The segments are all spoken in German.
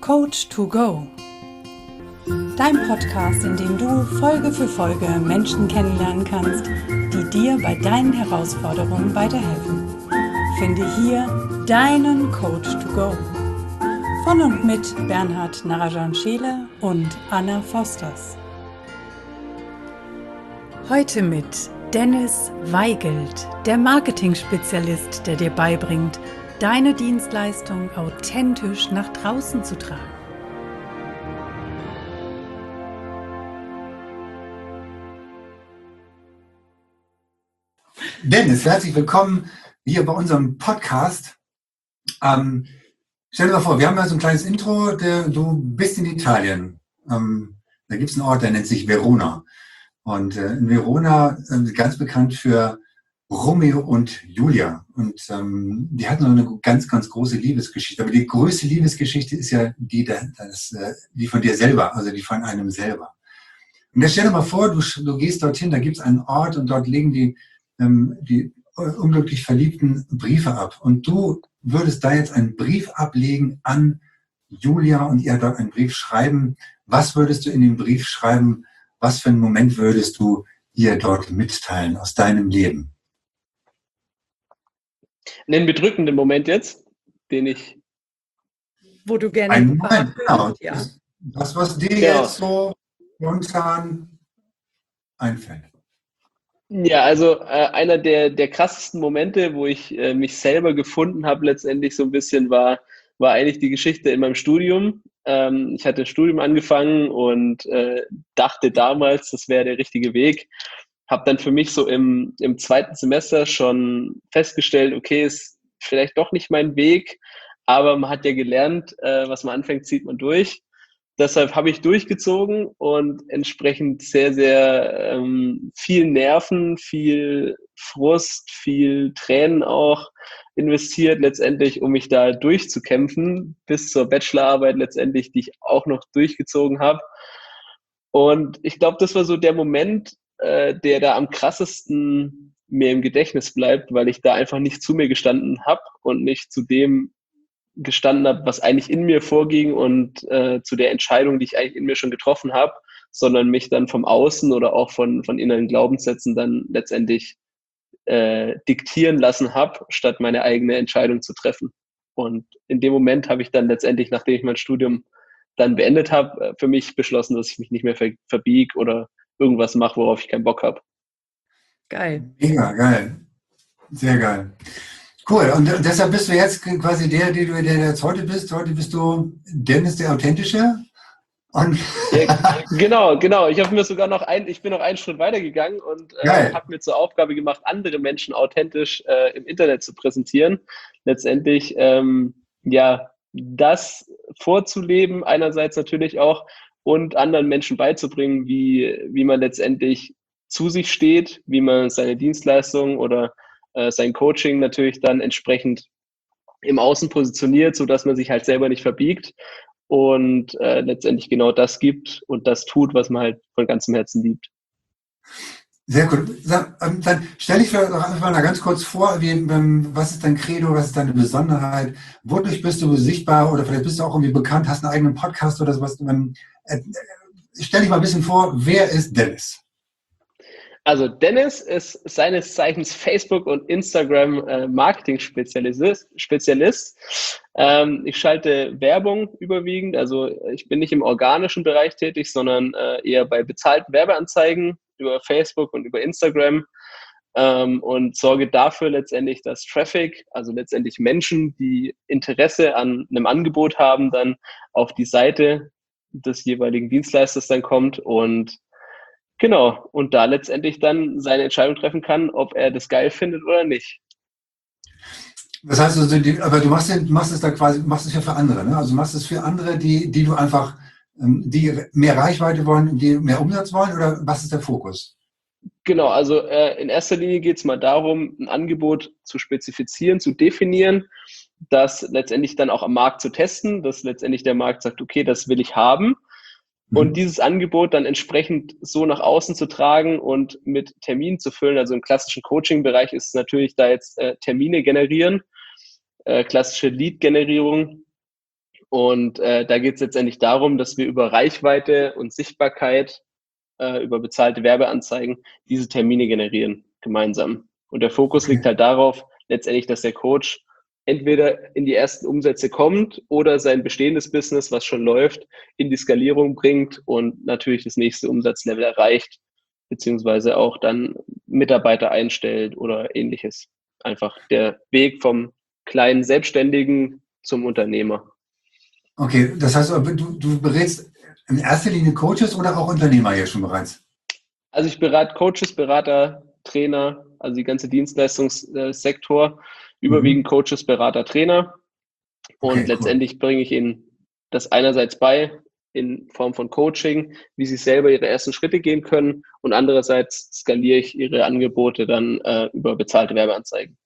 Coach to Go. Dein Podcast, in dem du Folge für Folge Menschen kennenlernen kannst, die dir bei deinen Herausforderungen weiterhelfen. Finde hier deinen Coach to Go. Von und mit Bernhard Narajan-Scheele und Anna Fosters. Heute mit Dennis Weigelt, der Marketing-Spezialist, der dir beibringt, deine Dienstleistung authentisch nach draußen zu tragen. Dennis, herzlich willkommen hier bei unserem Podcast. Stell dir mal vor, wir haben ja so ein kleines Intro, du bist in Italien. Da gibt es einen Ort, der nennt sich Verona. Und in Verona ganz bekannt für Romeo und Julia. Und die hatten so eine ganz, ganz große Liebesgeschichte. Aber die größte Liebesgeschichte ist ja die von dir selber, also die von einem selber. Und jetzt stell dir mal vor, du gehst dorthin, da gibt es einen Ort und dort legen die unglücklich Verliebten Briefe ab. Und du würdest da jetzt einen Brief ablegen an Julia und ihr dort einen Brief schreiben. Was würdest du in den Brief schreiben? Was für einen Moment würdest du ihr dort mitteilen aus deinem Leben? Einen bedrückenden Moment jetzt, wo du gerne einen Moment, genau. Ja. Das, was dir jetzt so spontan einfällt. Ja, also einer der krassesten Momente, wo ich mich selber gefunden habe, letztendlich so ein bisschen war eigentlich die Geschichte in meinem Studium. Ich hatte das Studium angefangen und dachte damals, das wäre der richtige Weg. Habe dann für mich so im zweiten Semester schon festgestellt, okay, ist vielleicht doch nicht mein Weg, aber man hat ja gelernt, was man anfängt, zieht man durch. Deshalb habe ich durchgezogen und entsprechend sehr, sehr viel Nerven, viel Frust, viel Tränen auch investiert letztendlich, um mich da durchzukämpfen, bis zur Bachelorarbeit letztendlich, die ich auch noch durchgezogen habe. Und ich glaube, das war so der Moment, der da am krassesten mir im Gedächtnis bleibt, weil ich da einfach nicht zu mir gestanden habe und nicht zu dem gestanden habe, was eigentlich in mir vorging und zu der Entscheidung, die ich eigentlich in mir schon getroffen habe, sondern mich dann vom Außen oder auch von inneren Glaubenssätzen dann letztendlich diktieren lassen habe, statt meine eigene Entscheidung zu treffen. Und in dem Moment habe ich dann letztendlich, nachdem ich mein Studium dann beendet habe, für mich beschlossen, dass ich mich nicht mehr verbiege oder irgendwas mache, worauf ich keinen Bock habe. Geil. Mega, geil. Sehr geil. Cool. Und deshalb bist du jetzt quasi der jetzt heute bist. Heute bist du Dennis, der Authentische. Und ja, genau. Ich bin noch einen Schritt weiter gegangen und habe mir zur Aufgabe gemacht, andere Menschen authentisch im Internet zu präsentieren. Letztendlich das vorzuleben, einerseits natürlich auch, und anderen Menschen beizubringen, wie man letztendlich zu sich steht, wie man seine Dienstleistung oder sein Coaching natürlich dann entsprechend im Außen positioniert, sodass man sich halt selber nicht verbiegt und letztendlich genau das gibt und das tut, was man halt von ganzem Herzen liebt. Sehr gut. Dann stelle ich doch einfach mal ganz kurz vor, was ist dein Credo, was ist deine Besonderheit, wodurch bist du sichtbar oder vielleicht bist du auch irgendwie bekannt, hast einen eigenen Podcast oder sowas. Stell dich mal ein bisschen vor, wer ist Dennis? Also Dennis ist seines Zeichens Facebook- und Instagram-Marketing-Spezialist. Ich schalte Werbung überwiegend, also ich bin nicht im organischen Bereich tätig, sondern eher bei bezahlten Werbeanzeigen über Facebook und über Instagram und sorge dafür letztendlich, dass Traffic, also letztendlich Menschen, die Interesse an einem Angebot haben, dann auf die Seite des jeweiligen Dienstleisters dann kommt und genau, und da letztendlich dann seine Entscheidung treffen kann, ob er das geil findet oder nicht. Das heißt, aber du machst es ja für andere, ne? Also du machst es für andere, die du einfach, die mehr Reichweite wollen, die mehr Umsatz wollen, oder was ist der Fokus? Genau, also in erster Linie geht es mal darum, ein Angebot zu spezifizieren, zu definieren, das letztendlich dann auch am Markt zu testen, dass letztendlich der Markt sagt, okay, das will ich haben. Und dieses Angebot dann entsprechend so nach außen zu tragen und mit Terminen zu füllen. Also im klassischen Coaching-Bereich ist es natürlich da jetzt Termine generieren, klassische Lead-Generierung Und da geht es letztendlich darum, dass wir über Reichweite und Sichtbarkeit, über bezahlte Werbeanzeigen, diese Termine generieren, gemeinsam. Und der Fokus liegt Okay. halt darauf, letztendlich, dass der Coach entweder in die ersten Umsätze kommt oder sein bestehendes Business, was schon läuft, in die Skalierung bringt und natürlich das nächste Umsatzlevel erreicht, beziehungsweise auch dann Mitarbeiter einstellt oder ähnliches. Einfach der Weg vom kleinen Selbstständigen zum Unternehmer. Okay, das heißt, du berätst in erster Linie Coaches oder auch Unternehmer hier schon bereits? Also ich berate Coaches, Berater, Trainer, also die ganze Dienstleistungssektor, überwiegend Mhm. Coaches, Berater, Trainer. Und Okay, cool. letztendlich bringe ich ihnen das einerseits bei in Form von Coaching, wie sie selber ihre ersten Schritte gehen können, und andererseits skaliere ich ihre Angebote dann über bezahlte Werbeanzeigen.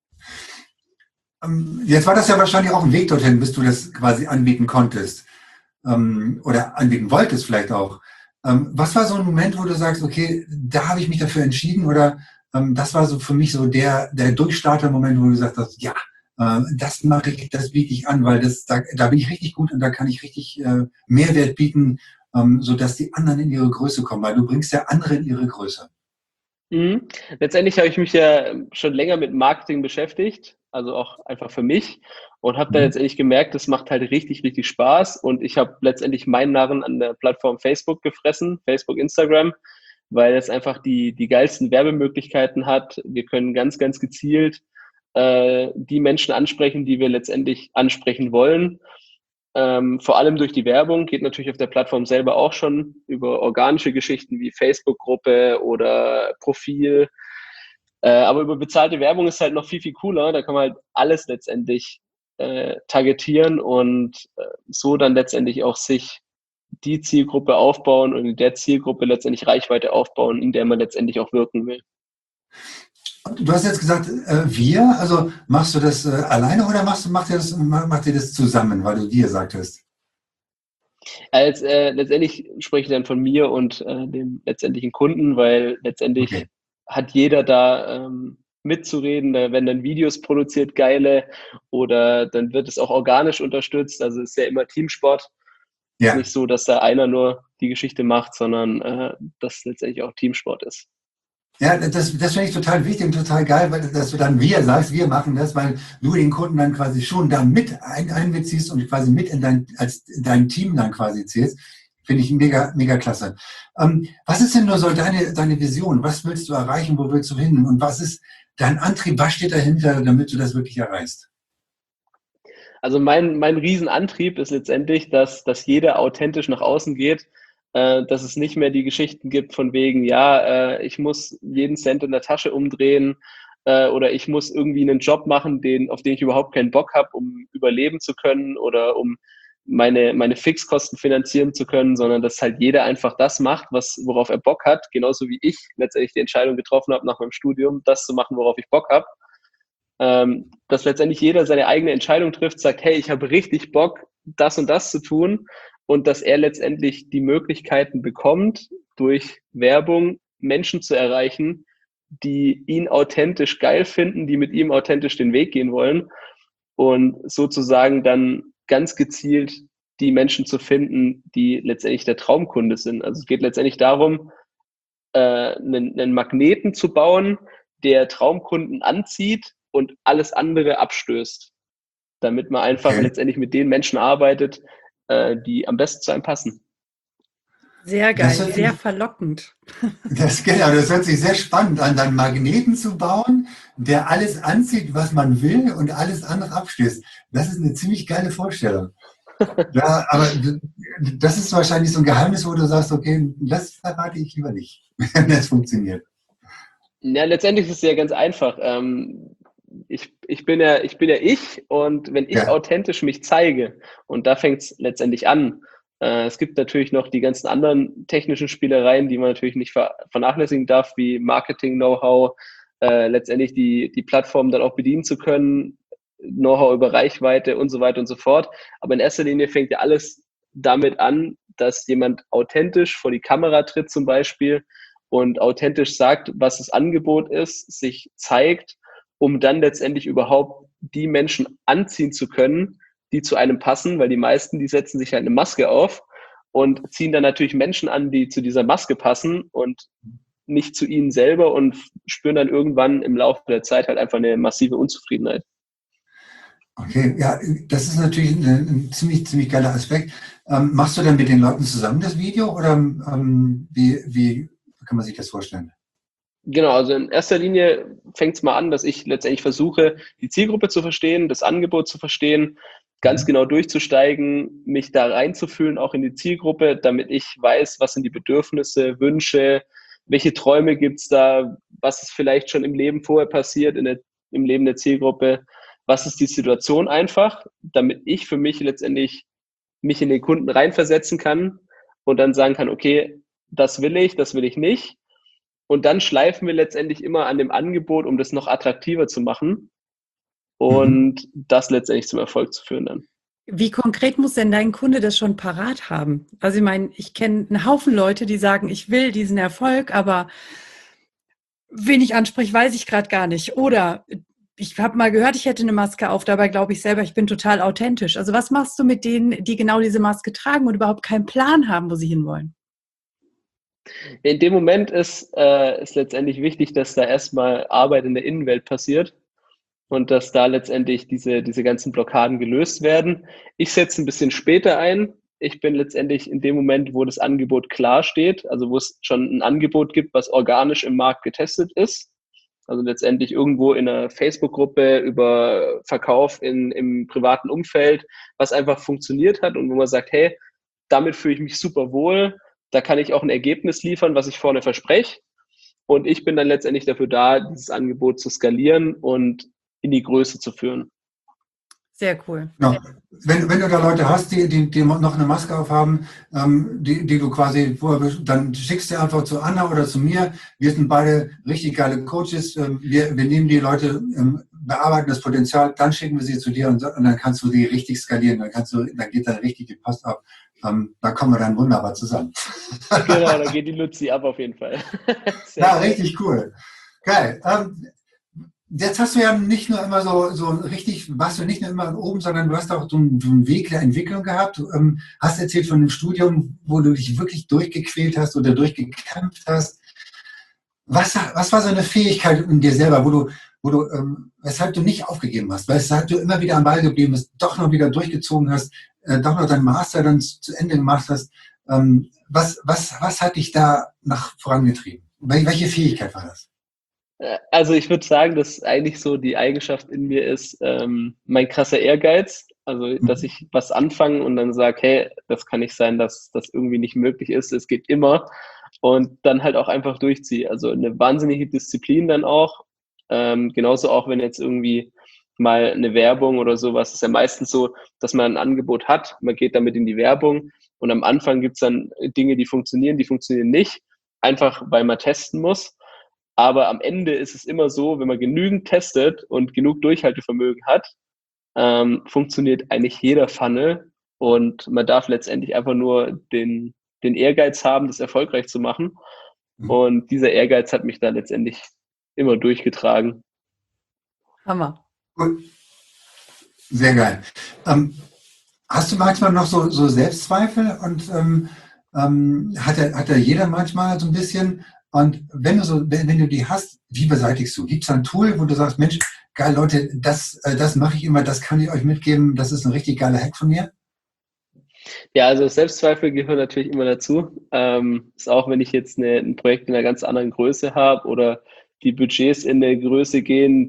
Jetzt war das ja wahrscheinlich auch ein Weg dorthin, bis du das quasi anbieten konntest oder anbieten wolltest vielleicht auch. Was war so ein Moment, wo du sagst, okay, da habe ich mich dafür entschieden oder das war so für mich so der Durchstarter-Moment, wo du gesagt hast, ja, das mache ich, das biete ich an, weil da bin ich richtig gut und da kann ich richtig Mehrwert bieten, sodass die anderen in ihre Größe kommen, weil du bringst ja andere in ihre Größe. Mhm. Letztendlich habe ich mich ja schon länger mit Marketing beschäftigt, also auch einfach für mich, und habe da Mhm. letztendlich gemerkt, das macht halt richtig, richtig Spaß, und ich habe letztendlich meinen Narren an der Plattform Facebook gefressen, Facebook, Instagram, weil es einfach die geilsten Werbemöglichkeiten hat. Wir können ganz, ganz gezielt die Menschen ansprechen, die wir letztendlich ansprechen wollen. Vor allem durch die Werbung, geht natürlich auf der Plattform selber auch schon über organische Geschichten wie Facebook-Gruppe oder Profil. Aber über bezahlte Werbung ist halt noch viel, viel cooler. Da kann man halt alles letztendlich targetieren und so dann letztendlich auch sich die Zielgruppe aufbauen und in der Zielgruppe letztendlich Reichweite aufbauen, in der man letztendlich auch wirken will. Du hast jetzt gesagt, wir, also machst du das alleine oder macht ihr das zusammen, weil du wir sagtest? Letztendlich spreche ich dann von mir und dem letztendlichen Kunden, weil Okay. letztendlich hat jeder da mitzureden. Da werden dann Videos produziert, geile, oder dann wird es auch organisch unterstützt. Also es ist ja immer Teamsport. Es ist Ja. nicht so, dass da einer nur die Geschichte macht, sondern dass letztendlich auch Teamsport ist. Ja, das finde ich total wichtig und total geil, weil dass du dann wir sagst, wir machen das, weil du den Kunden dann quasi schon da mit einbeziehst und quasi mit in dein Team dann quasi zählst. Finde ich mega, mega klasse. Was ist denn nur so deine Vision? Was willst du erreichen? Wo willst du hin? Und was ist dein Antrieb? Was steht dahinter, damit du das wirklich erreichst? Also mein Riesenantrieb ist letztendlich, dass jeder authentisch nach außen geht, dass es nicht mehr die Geschichten gibt von wegen, ja, ich muss jeden Cent in der Tasche umdrehen, oder ich muss irgendwie einen Job machen, auf den ich überhaupt keinen Bock habe, um überleben zu können oder um meine Fixkosten finanzieren zu können, sondern dass halt jeder einfach das macht, worauf er Bock hat, genauso wie ich letztendlich die Entscheidung getroffen habe, nach meinem Studium das zu machen, worauf ich Bock habe. Dass letztendlich jeder seine eigene Entscheidung trifft, sagt, hey, ich habe richtig Bock, das und das zu tun, und dass er letztendlich die Möglichkeiten bekommt, durch Werbung Menschen zu erreichen, die ihn authentisch geil finden, die mit ihm authentisch den Weg gehen wollen, und sozusagen dann ganz gezielt die Menschen zu finden, die letztendlich der Traumkunde sind. Also es geht letztendlich darum, einen Magneten zu bauen, der Traumkunden anzieht und alles andere abstößt, damit man einfach Okay. letztendlich mit den Menschen arbeitet, die am besten zu einem passen. Sehr Das geil, hört sehr sich, verlockend. das hört sich sehr spannend an, dann Magneten zu bauen, der alles anzieht, was man will und alles andere abstößt. Das ist eine ziemlich geile Vorstellung. Ja, aber das ist wahrscheinlich so ein Geheimnis, wo du sagst, okay, das verrate ich lieber nicht, wenn das funktioniert. Ja, letztendlich ist es ja ganz einfach. Ich bin ja ich, und wenn ich Ja, authentisch mich zeige, und da fängt es letztendlich an. Es gibt natürlich noch die ganzen anderen technischen Spielereien, die man natürlich nicht vernachlässigen darf, wie Marketing-Know-how, letztendlich die Plattform dann auch bedienen zu können, Know-how über Reichweite und so weiter und so fort. Aber in erster Linie fängt ja alles damit an, dass jemand authentisch vor die Kamera tritt zum Beispiel und authentisch sagt, was das Angebot ist, sich zeigt, um dann letztendlich überhaupt die Menschen anziehen zu können, die zu einem passen, weil die meisten, die setzen sich halt eine Maske auf und ziehen dann natürlich Menschen an, die zu dieser Maske passen und nicht zu ihnen selber und spüren dann irgendwann im Laufe der Zeit halt einfach eine massive Unzufriedenheit. Okay, ja, das ist natürlich ein ziemlich geiler Aspekt. Machst du dann mit den Leuten zusammen das Video oder wie kann man sich das vorstellen? Genau, also in erster Linie fängt es mal an, dass ich letztendlich versuche, die Zielgruppe zu verstehen, das Angebot zu verstehen, ganz genau durchzusteigen, mich da reinzufühlen, auch in die Zielgruppe, damit ich weiß, was sind die Bedürfnisse, Wünsche, welche Träume gibt's da, was ist vielleicht schon im Leben vorher passiert, im Leben der Zielgruppe, was ist die Situation einfach, damit ich für mich letztendlich mich in den Kunden reinversetzen kann und dann sagen kann, okay, das will ich nicht. Und dann schleifen wir letztendlich immer an dem Angebot, um das noch attraktiver zu machen und das letztendlich zum Erfolg zu führen dann. Wie konkret muss denn dein Kunde das schon parat haben? Also ich meine, ich kenne einen Haufen Leute, die sagen, ich will diesen Erfolg, aber wen ich anspreche, weiß ich gerade gar nicht. Oder ich habe mal gehört, ich hätte eine Maske auf, dabei glaube ich selber, ich bin total authentisch. Also was machst du mit denen, die genau diese Maske tragen und überhaupt keinen Plan haben, wo sie hinwollen? In dem Moment ist letztendlich wichtig, dass da erstmal Arbeit in der Innenwelt passiert und dass da letztendlich diese ganzen Blockaden gelöst werden. Ich setze ein bisschen später ein. Ich bin letztendlich in dem Moment, wo das Angebot klar steht, also wo es schon ein Angebot gibt, was organisch im Markt getestet ist. Also letztendlich irgendwo in einer Facebook-Gruppe über Verkauf im privaten Umfeld, was einfach funktioniert hat und wo man sagt, hey, damit fühle ich mich super wohl, da kann ich auch ein Ergebnis liefern, was ich vorne verspreche. Und ich bin dann letztendlich dafür da, dieses Angebot zu skalieren und in die Größe zu führen. Sehr cool. Ja. Wenn du da Leute hast, die noch eine Maske aufhaben, die du quasi dann schickst du einfach zu Anna oder zu mir. Wir sind beide richtig geile Coaches. Wir nehmen die Leute, bearbeiten das Potenzial, dann schicken wir sie zu dir und dann kannst du die richtig skalieren. Dann geht dann richtig die Post ab. Da kommen wir dann wunderbar zusammen. Genau, da geht die Luzi ab auf jeden Fall. Ja, richtig cool. Geil. Jetzt hast du ja nicht nur immer warst du nicht nur immer oben, sondern du hast auch so einen Weg der Entwicklung gehabt. Du hast erzählt von dem Studium, wo du dich wirklich durchgequält hast oder durchgekämpft hast. Was war so eine Fähigkeit in dir selber, weshalb du nicht aufgegeben hast, weshalb du immer wieder am Ball geblieben bist, doch noch wieder durchgezogen hast, doch noch deinen Master dann zu Ende gemacht hast? Was hat dich da nach vorangetrieben? Welche Fähigkeit war das? Also ich würde sagen, dass eigentlich so die Eigenschaft in mir ist, mein krasser Ehrgeiz. Also, dass ich was anfange und dann sage, hey, das kann nicht sein, dass das irgendwie nicht möglich ist. Es geht immer. Und dann halt auch einfach durchziehe. Also eine wahnsinnige Disziplin dann auch. Genauso auch, wenn jetzt irgendwie mal eine Werbung oder sowas, ist ja meistens so, dass man ein Angebot hat, man geht damit in die Werbung und am Anfang gibt's dann Dinge, die funktionieren nicht. Einfach, weil man testen muss. Aber am Ende ist es immer so, wenn man genügend testet und genug Durchhaltevermögen hat, funktioniert eigentlich jeder Funnel und man darf letztendlich einfach nur den Ehrgeiz haben, das erfolgreich zu machen. Und dieser Ehrgeiz hat mich da letztendlich immer durchgetragen. Hammer. Gut. Sehr geil. Hast du manchmal noch so Selbstzweifel und hat ja jeder manchmal so ein bisschen. Und wenn du die hast, wie beseitigst du? Gibt es ein Tool, wo du sagst, Mensch, geil, Leute, das mache ich immer, das kann ich euch mitgeben, das ist ein richtig geiler Hack von mir? Ja, also Selbstzweifel gehören natürlich immer dazu. Ist auch, wenn ich jetzt ein Projekt in einer ganz anderen Größe habe oder die Budgets in eine Größe gehen,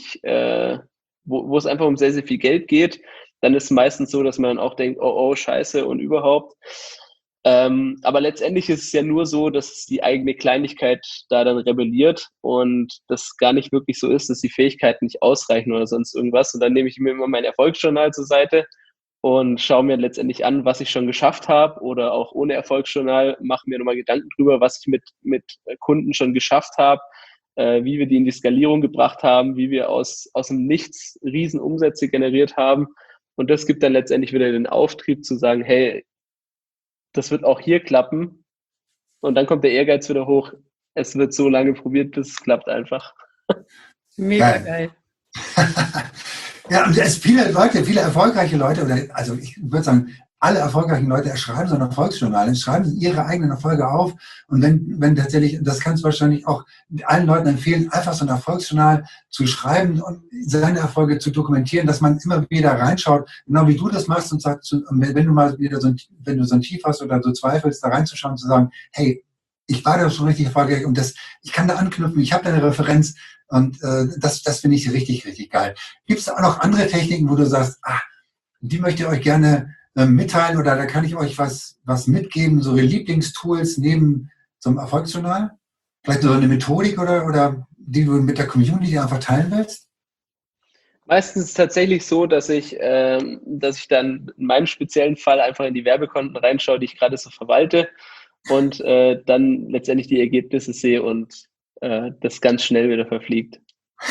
wo es einfach um sehr, sehr viel Geld geht, dann ist es meistens so, dass man dann auch denkt, oh, scheiße und überhaupt. Aber letztendlich ist es ja nur so, dass die eigene Kleinigkeit da dann rebelliert und das gar nicht wirklich so ist, dass die Fähigkeiten nicht ausreichen oder sonst irgendwas. Und dann nehme ich mir immer mein Erfolgsjournal zur Seite und schaue mir letztendlich an, was ich schon geschafft habe oder auch ohne Erfolgsjournal, mache mir nochmal Gedanken drüber, was ich mit Kunden schon geschafft habe, wie wir die in die Skalierung gebracht haben, wie wir aus dem Nichts Riesenumsätze generiert haben. Und das gibt dann letztendlich wieder den Auftrieb zu sagen, hey, das wird auch hier klappen. Und dann kommt der Ehrgeiz wieder hoch. Es wird so lange probiert, bis es klappt einfach. Mega geil. Ja, und es viele Leute, viele erfolgreiche Leute, oder also ich würde sagen, alle erfolgreichen Leute schreiben so ein Erfolgsjournal, schreiben sie ihre eigenen Erfolge auf. Und wenn tatsächlich, das kannst du wahrscheinlich auch allen Leuten empfehlen, einfach so ein Erfolgsjournal zu schreiben und seine Erfolge zu dokumentieren, dass man immer wieder reinschaut, genau wie du das machst und sagst, wenn du mal wieder wenn du so ein Tief hast oder so zweifelst, da reinzuschauen, zu sagen, hey, ich war da schon richtig erfolgreich und ich kann da anknüpfen, ich habe da eine Referenz und das finde ich richtig, richtig geil. Gibt es auch noch andere Techniken, wo du sagst, die möchte ich euch gerne mitteilen oder da kann ich euch was mitgeben, so Lieblingstools neben so einem Erfolgsjournal? Vielleicht so eine Methodik oder die du mit der Community einfach teilen willst? Meistens ist es tatsächlich so, dass ich dann in meinem speziellen Fall einfach in die Werbekonten reinschaue, die ich gerade so verwalte und dann letztendlich die Ergebnisse sehe und das ganz schnell wieder verfliegt.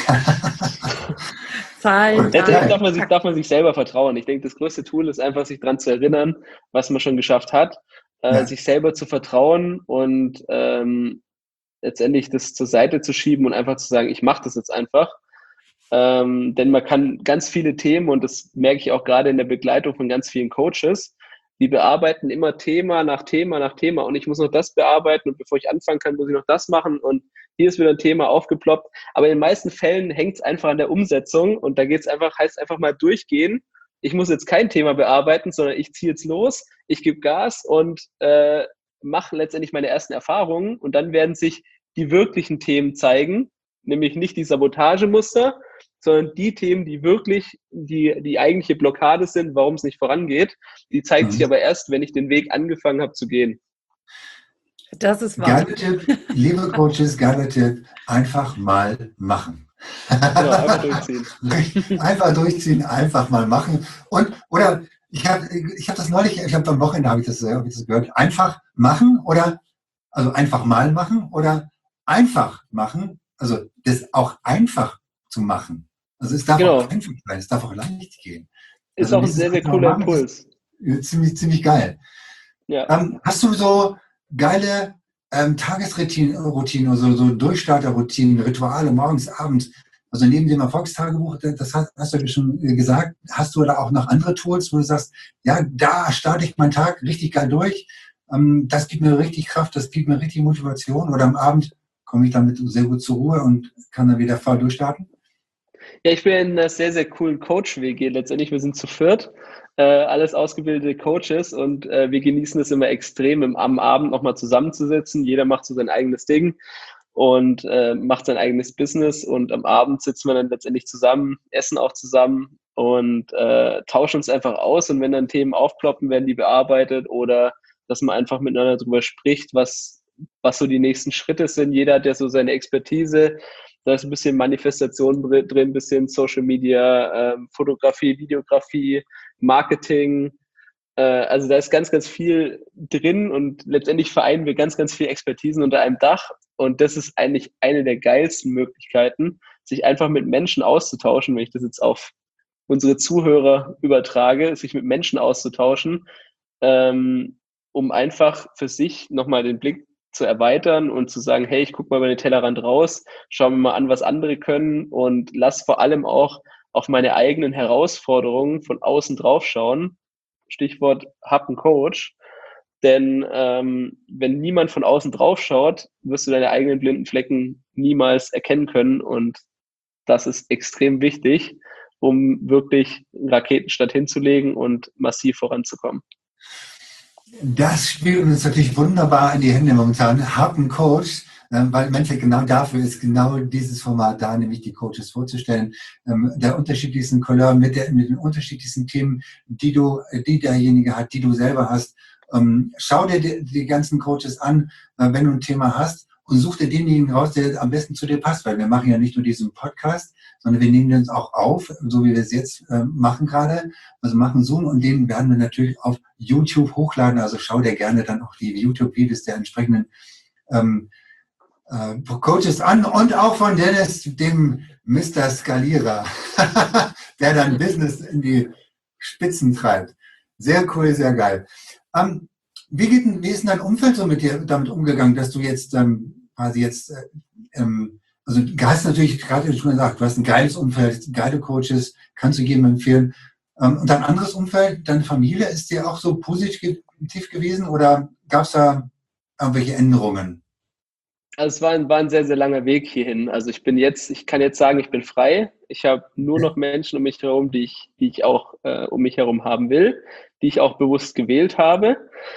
Zahlen, Letztendlich Daten, darf man sich selber vertrauen. Ich denke, das größte Tool ist einfach, sich daran zu erinnern, was man schon geschafft hat, Ja. sich selber zu vertrauen und letztendlich das zur Seite zu schieben und einfach zu sagen, ich mache das jetzt einfach. Denn man kann ganz viele Themen, und das merke ich auch gerade in der Begleitung von ganz vielen Coaches, die bearbeiten immer Thema nach Thema nach Thema und ich muss noch das bearbeiten und bevor ich anfangen kann, muss ich noch das machen und hier ist wieder ein Thema aufgeploppt. Aber in den meisten Fällen hängt es einfach an der Umsetzung und da heißt einfach mal durchgehen. Ich muss jetzt kein Thema bearbeiten, sondern ich ziehe jetzt los, ich gebe Gas und mache letztendlich meine ersten Erfahrungen und dann werden sich die wirklichen Themen zeigen, nämlich nicht die Sabotagemuster, sondern die Themen, die wirklich die eigentliche Blockade sind, warum es nicht vorangeht, die zeigt sich Mhm. aber erst, wenn ich den Weg angefangen habe zu gehen. das ist wahr. Geiler Tipp, liebe Coaches, geiler Tipp, einfach mal machen. Genau, einfach durchziehen. Einfach durchziehen, einfach mal machen. Oder ich hab das neulich, ich habe am Wochenende hab ich das gehört, einfach machen oder also einfach mal machen oder einfach machen, also das auch einfach zu machen. Also es darf auch Genau, einfach sein, es darf auch leicht gehen. ist Also auch ein dieses sehr, sehr einfach mal cooler machen Impuls. ist ziemlich, ziemlich geil. Ja. Hast du so geile Tagesroutinen, so Durchstarterroutinen, Rituale morgens, abends? Also neben dem Erfolgstagebuch, das hast du ja schon gesagt, hast du da auch noch andere Tools, wo du sagst, ja, da starte ich meinen Tag richtig geil durch. Das gibt mir richtig Kraft, das gibt mir richtig Motivation. Oder am Abend komme ich damit sehr gut zur Ruhe und kann dann wieder voll durchstarten. Ja, ich bin in einer sehr, sehr coolen Coach-WG. Letztendlich, wir sind zu viert, alles ausgebildete Coaches und wir genießen es immer extrem, am Abend nochmal zusammenzusitzen. Jeder macht so sein eigenes Ding und macht sein eigenes Business und am Abend sitzen wir dann letztendlich zusammen, essen auch zusammen und tauschen uns einfach aus und wenn dann Themen aufploppen, werden die bearbeitet oder dass man einfach miteinander drüber spricht, was so die nächsten Schritte sind. Jeder hat ja so seine Expertise. Da ist ein bisschen Manifestation drin, ein bisschen Social Media, Fotografie, Videografie, Marketing. Also da ist ganz, ganz viel drin und letztendlich vereinen wir ganz, ganz viel Expertisen unter einem Dach. Und das ist eigentlich eine der geilsten Möglichkeiten, sich einfach mit Menschen auszutauschen, wenn ich das jetzt auf unsere Zuhörer übertrage, sich mit Menschen auszutauschen, um einfach für sich nochmal den Blick zu erweitern und zu sagen, hey, ich gucke mal über den Tellerrand raus, schau mir mal an, was andere können und lass vor allem auch auf meine eigenen Herausforderungen von außen drauf schauen. Stichwort, hab einen Coach. Denn wenn niemand von außen drauf schaut, wirst du deine eigenen blinden Flecken niemals erkennen können. Und das ist extrem wichtig, um wirklich einen Raketenstart hinzulegen und massiv voranzukommen. Das spielt uns natürlich wunderbar in die Hände momentan. Hab einen Coach, weil im Endeffekt genau dafür ist genau dieses Format da, nämlich die Coaches vorzustellen, der unterschiedlichsten Couleur mit den unterschiedlichsten Themen, die derjenige hat, die du selber hast. Schau dir die ganzen Coaches an, wenn du ein Thema hast und such dir denjenigen raus, der am besten zu dir passt, weil wir machen ja nicht nur diesen Podcast, sondern wir nehmen den auch auf, so wie wir es jetzt machen gerade, also machen Zoom und den werden wir natürlich auf YouTube hochladen, also schau dir gerne dann auch die YouTube-Videos der entsprechenden Coaches an und auch von Dennis, dem Mr. Skalierer, der dann Business in die Spitzen treibt. Sehr cool, sehr geil. Wie ist denn dein Umfeld so mit dir damit umgegangen, dass du jetzt quasi jetzt also du hast natürlich gerade schon gesagt, du hast ein geiles Umfeld, geile Coaches, kannst du jedem empfehlen. Und dein anderes Umfeld, deine Familie, ist dir auch so positiv gewesen oder gab es da irgendwelche Änderungen? Also es war ein sehr, sehr langer Weg hierhin. Also ich kann jetzt sagen, ich bin frei. Ich habe nur Okay. noch Menschen um mich herum, die ich auch um mich herum haben will, die ich auch bewusst gewählt habe.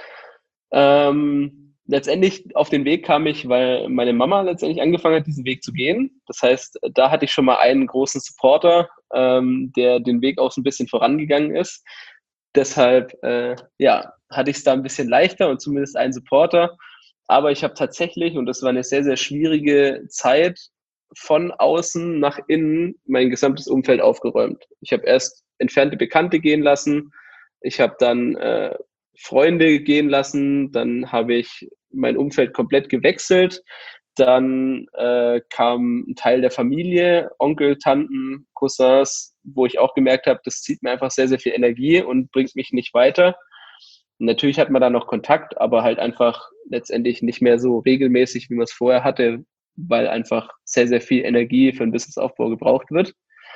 Letztendlich auf den Weg kam ich, weil meine Mama letztendlich angefangen hat, diesen Weg zu gehen. Das heißt, da hatte ich schon mal einen großen Supporter, der den Weg auch so ein bisschen vorangegangen ist. Deshalb, ja, hatte ich es da ein bisschen leichter und zumindest einen Supporter. Aber ich habe tatsächlich, und das war eine sehr, sehr schwierige Zeit, von außen nach innen mein gesamtes Umfeld aufgeräumt. Ich habe erst entfernte Bekannte gehen lassen. Ich habe dann Freunde gehen lassen, dann habe ich mein Umfeld komplett gewechselt, dann kam ein Teil der Familie, Onkel, Tanten, Cousins, wo ich auch gemerkt habe, das zieht mir einfach sehr, sehr viel Energie und bringt mich nicht weiter. Und natürlich hat man da noch Kontakt, aber halt einfach letztendlich nicht mehr so regelmäßig, wie man es vorher hatte, weil einfach sehr, sehr viel Energie für den Businessaufbau gebraucht wird.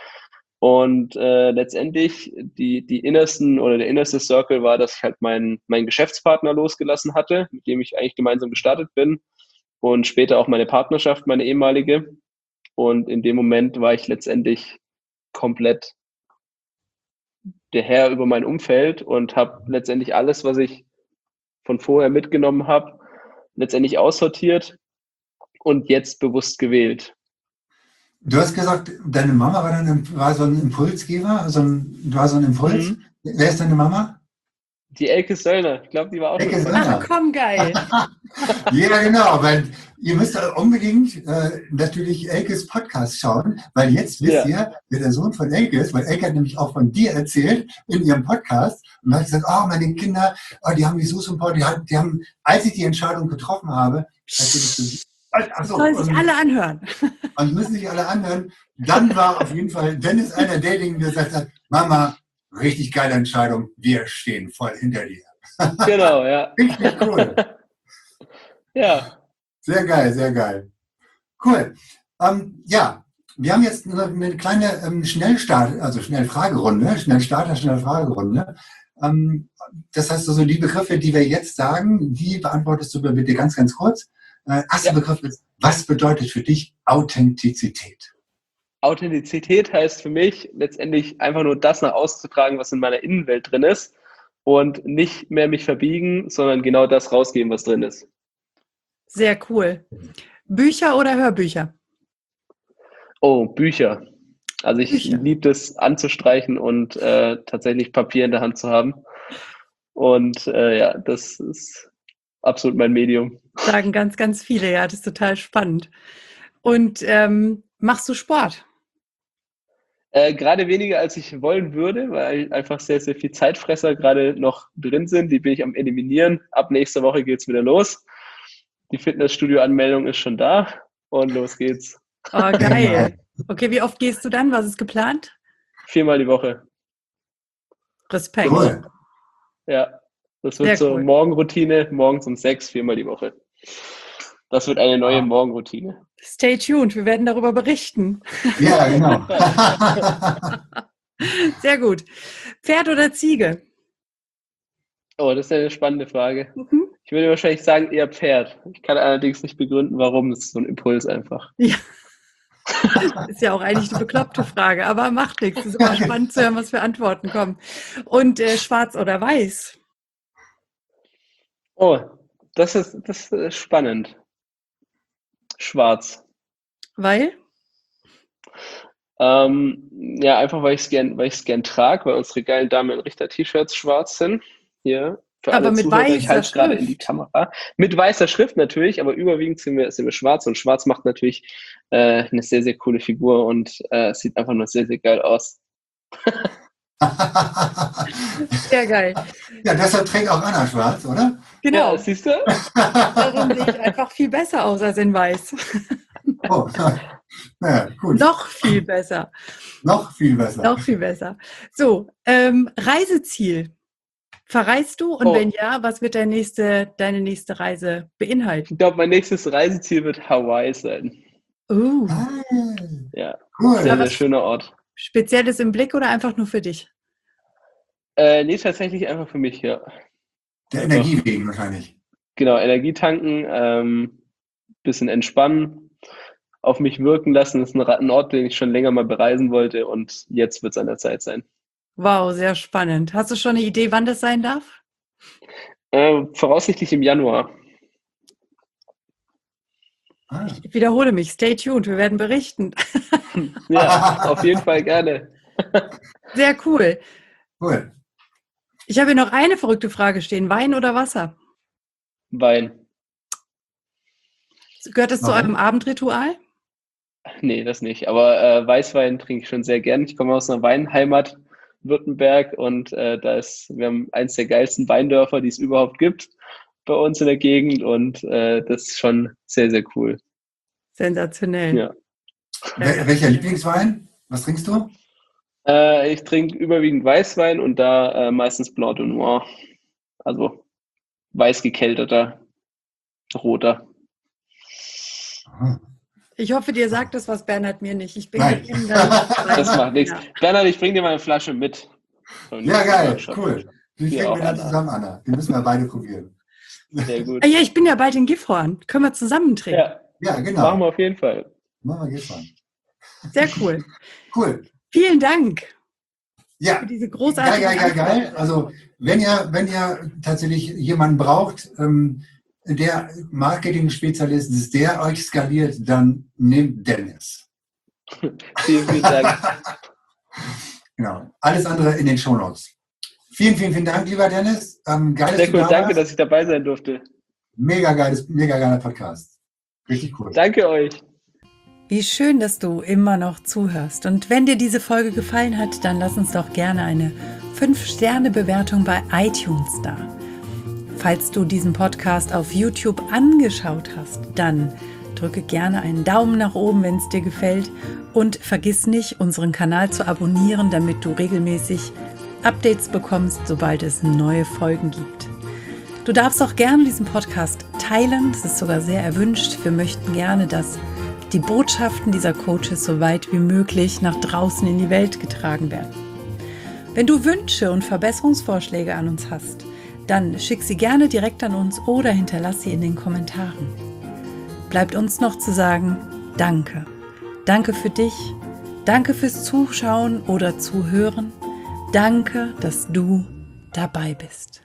Und letztendlich die innersten oder der innerste Circle war, dass ich halt meinen Geschäftspartner losgelassen hatte, mit dem ich eigentlich gemeinsam gestartet bin und später auch meine Partnerschaft, meine ehemalige. Und in dem Moment war ich letztendlich komplett der Herr über mein Umfeld und habe letztendlich alles, was ich von vorher mitgenommen habe, letztendlich aussortiert und jetzt bewusst gewählt. Du hast gesagt, deine Mama war so ein Impulsgeber, war so ein Impuls. Mhm. Wer ist deine Mama? Die Elke Söllner, ich glaube, die war auch Elke schon Ach Söllner. komm, geil. Ja, genau, weil ihr müsst unbedingt natürlich Elkes Podcast schauen, weil jetzt wisst Ja, ihr, wer der Sohn von Elke ist, weil Elke hat nämlich auch von dir erzählt in ihrem Podcast und hat gesagt, oh, meine Kinder, oh, die haben mich so sympathisch, die haben, als ich die Entscheidung getroffen habe, ach so, Sollen sich alle anhören. und müssen sich alle anhören, dann war auf jeden Fall Dennis einer derjenigen, der gesagt hat, Mama, richtig geile Entscheidung, wir stehen voll hinter dir. genau, ja. Richtig cool. Ja, Sehr geil, sehr geil. Cool. Ja, wir haben jetzt eine kleine Schnellstart, also Schnellfragerunde, Schnellstarter, Schnellfragerunde. Das heißt also, die Begriffe, die wir jetzt sagen, die beantwortest du bitte ganz, ganz kurz. Erster ja. Begriff ist, was bedeutet für dich Authentizität? Authentizität heißt für mich letztendlich einfach nur das nach außen zu tragen, was in meiner Innenwelt drin ist und nicht mehr mich verbiegen, sondern genau das rausgeben, was drin ist. Sehr cool. Bücher oder Hörbücher? Oh, Bücher. Also ich Bücher. liebe es anzustreichen und tatsächlich Papier in der Hand zu haben. Und ja, das ist absolut mein Medium. Sagen ganz, ganz viele. Ja, das ist total spannend. Und machst du Sport? Gerade weniger, als ich wollen würde, weil einfach sehr, sehr viel Zeitfresser gerade noch drin sind. Die bin ich am Eliminieren. Ab nächster Woche geht's wieder los. Die Fitnessstudio-Anmeldung ist schon da und los geht's. Oh, geil. Okay, wie oft gehst du dann? Was ist geplant? 4-mal die Woche. Respekt. Cool. Ja, das Sehr wird so cool. Morgenroutine, morgens um 6, 4-mal die Woche. Das wird eine neue Morgenroutine. Stay tuned, wir werden darüber berichten. Ja, genau. Sehr gut. Pferd oder Ziege? Oh, das ist eine spannende Frage. Mhm. Ich würde wahrscheinlich sagen eher Pferd. Ich kann allerdings nicht begründen, warum. Das ist so ein Impuls einfach. Ja. Ist ja auch eigentlich eine bekloppte Frage, aber macht nichts. Es ist immer spannend zu hören, was für Antworten kommen. Und schwarz oder weiß? Oh, das ist spannend. Schwarz. Weil? Ja, einfach weil ich es gern trage, weil unsere geilen Damen in Richter-T-Shirts schwarz sind. Hier, für Aber alle mit Zuhörer, ich weißer halte es gerade in die Schrift. Kamera. Mit weißer Schrift natürlich, aber überwiegend sind wir schwarz und schwarz macht natürlich eine sehr, sehr coole Figur und es sieht einfach nur sehr, sehr geil aus. Sehr geil. Ja, deshalb trägt auch Anna schwarz, oder? Genau. Ja, siehst du? Darum sehe ich einfach viel besser aus als in weiß. Oh, ja, gut. Noch viel besser. Noch viel besser. Noch viel besser. So, Reiseziel. Verreist du? Und Oh. wenn ja, was wird deine nächste Reise beinhalten? Ich glaube, mein nächstes Reiseziel wird Hawaii sein. Ah, Ja, cool. sehr, sehr schöner Ort. Spezielles im Blick oder einfach nur für dich? Nee, tatsächlich einfach für mich, ja. Der Einfach, Energie wegen wahrscheinlich. genau, Energie tanken, bisschen entspannen, auf mich wirken lassen. Das ist ein Ort, den ich schon länger mal bereisen wollte und jetzt wird es an der Zeit sein. Wow, sehr spannend. Hast du schon eine Idee, wann das sein darf? Voraussichtlich im Januar. Ah. Ich wiederhole mich. Stay tuned. Wir werden berichten. Ja, auf jeden Fall gerne. Sehr cool. Cool. Ich habe hier noch eine verrückte Frage stehen. Wein oder Wasser? Wein. Gehört es zu Warum? eurem Abendritual? Nee, das nicht. Aber Weißwein trinke ich schon sehr gern. Ich komme aus einer Weinheimat, Württemberg, und wir haben eins der geilsten Weindörfer, die es überhaupt gibt bei uns in der Gegend, und das ist schon sehr, sehr cool. Sensationell. Ja. Welcher Lieblingswein? Was trinkst du? Ich trinke überwiegend Weißwein und da meistens Blanc de Noir, also weiß gekelterter, roter. Aha. Ich hoffe, dir sagt das was, Bernhard, mir nicht. Ich bin Nein. Das macht nichts. Ja. Bernhard, ich bringe dir mal eine Flasche mit. Ja, geil, Workshop. cool. Die Ja, trinken auch wir dann Anna. zusammen, Anna. Die müssen wir beide probieren. Sehr gut. Ah ja, ich bin ja bald in Gifhorn. Können wir zusammen trinken? Ja, Ja, genau. machen wir auf jeden Fall. Machen wir Gifhorn. Sehr cool. Cool. Vielen Dank Ja, für diese großartige geil. Also wenn ihr tatsächlich jemanden braucht, der Marketing-Spezialist ist, der euch skaliert, dann nehmt Dennis. Vielen, vielen Dank. Genau. Alles andere in den Shownotes. Vielen Dank, lieber Dennis. Geil, Sehr dass du cool, da danke, warst. dass ich dabei sein durfte. Mega geiler Podcast. Richtig cool. Danke euch. Wie schön, dass du immer noch zuhörst. Und wenn dir diese Folge gefallen hat, dann lass uns doch gerne eine 5-Sterne-Bewertung bei iTunes da. Falls du diesen Podcast auf YouTube angeschaut hast, dann drücke gerne einen Daumen nach oben, wenn es dir gefällt. Und vergiss nicht, unseren Kanal zu abonnieren, damit du regelmäßig Updates bekommst, sobald es neue Folgen gibt. Du darfst auch gerne diesen Podcast teilen. Das ist sogar sehr erwünscht. Wir möchten gerne, dass die Botschaften dieser Coaches so weit wie möglich nach draußen in die Welt getragen werden. Wenn du Wünsche und Verbesserungsvorschläge an uns hast, dann schick sie gerne direkt an uns oder hinterlass sie in den Kommentaren. Bleibt uns noch zu sagen, danke. Danke für dich, danke fürs Zuschauen oder Zuhören, danke, dass du dabei bist.